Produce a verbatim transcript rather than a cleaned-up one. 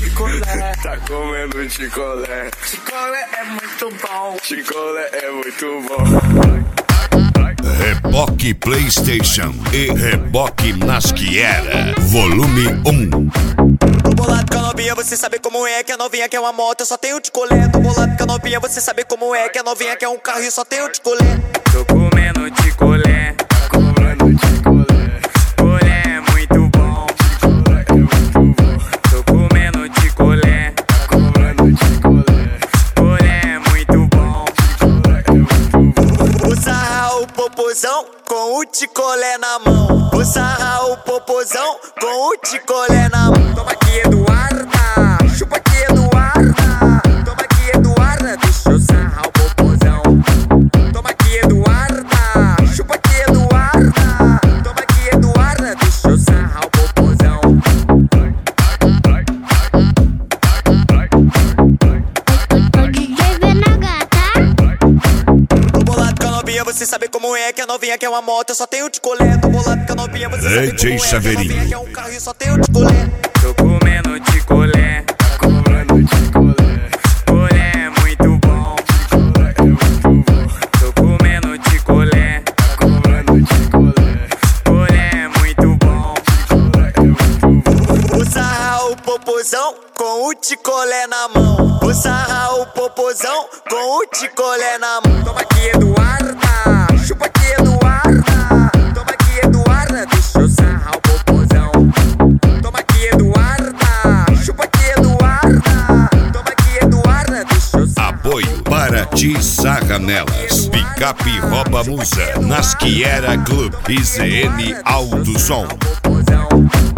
chicolé. Tá comendo chicolé. Chicolé é muito bom. Chicolé é muito bom. Reboque PlayStation e Reboque Nasquiera, volume um. Tô bolado com a novinha, você sabe como é. Que a novinha quer uma moto, eu só tenho de colher. Tô bolado com a novinha, você sabe como é. Que a novinha quer um carro e eu só tenho de colher. Tô comendo de colé. Tá comendo chicolé. Colé é muito bom. Chicolé é muito bom. Tô comendo de colé. Tá comendo chicolé. Colé é muito bom. Chicolé é muito bom. Vou sarrar o popozão com o ticolé na mão. Vou sarrar o popozão com o ticolé na mão. Toma aqui, Eduarda. Chupa aqui, Eduarda. Toma aqui, Eduarda. Deixa eu sarrar o popozão. Toma aqui, Eduarda. Chupa aqui, Eduarda. Toma aqui, Eduarda. Deixa eu sarrar o popozão. Tô bolado com a novinha, você sabe como é. Que a novinha quer uma moto, eu só tenho de colher. Tô bolado com a novinha, você sabe D J como é. Que a Saveirinho. novinha quer um carro e eu só tenho de colher. Tô comendo de colé. Tá comendo chicolé. Colé é muito bom. Chicolé é muito bom. Tô comendo de colé. Tá comendo chicolé. Colé é muito bom. Chicolé é muito bom. Vou sarrar o popozão com o ticolé na mão. Vou sarrar o popozão com o ticolé na mão. Toma aqui, Eduarda. Chupa aqui, Eduarda. Toma aqui, Eduarda. Deixa eu sarrar o popozão. Toma aqui, Eduarda. Chupa aqui, Eduarda. Toma aqui, Eduarda. Deixa eu sarrar. Apoio para Ti Sarra Nelas, Picape Rouba Musa, Nasquiera Club e Z N Alto Som. Popozão.